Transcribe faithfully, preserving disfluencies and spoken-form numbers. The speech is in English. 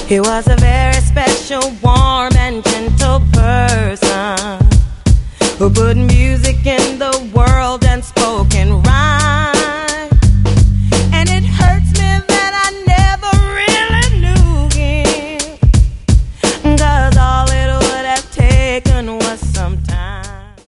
He was a very special, warm and gentle person who put music in the world